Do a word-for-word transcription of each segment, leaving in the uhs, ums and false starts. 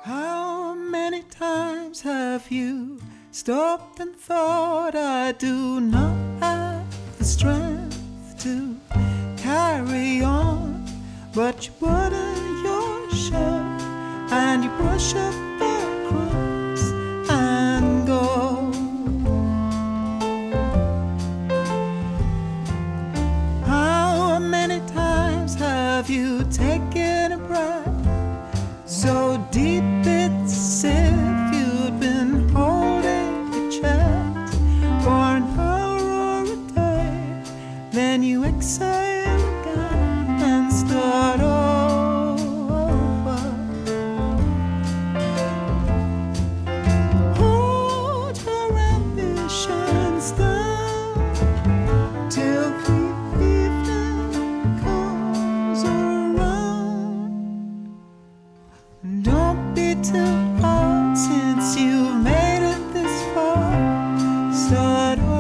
How many times have you stopped and thought, I do not have the strength to carry on, but you button your shirt and you brush up the crumbs and go. How many times have you taken a breath so deep it's as if you'd been holding your chest for an hour or a day, then you exhale again and start over. Hold your ambitions down till the evening comes around. Don't be too hard since you've made it this far. Start over.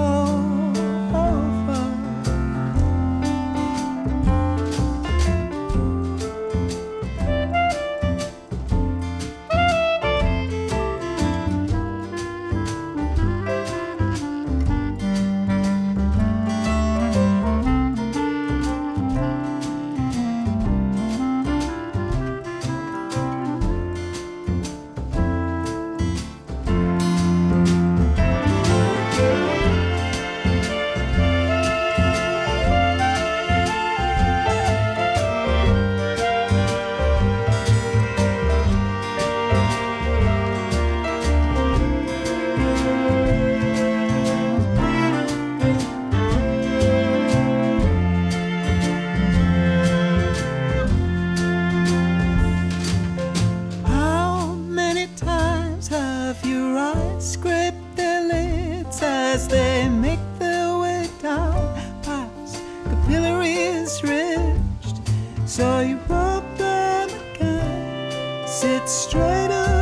Have your eyes scrape their lids as they make their way down past capillaries ridged, so you rub them again, sit straight up.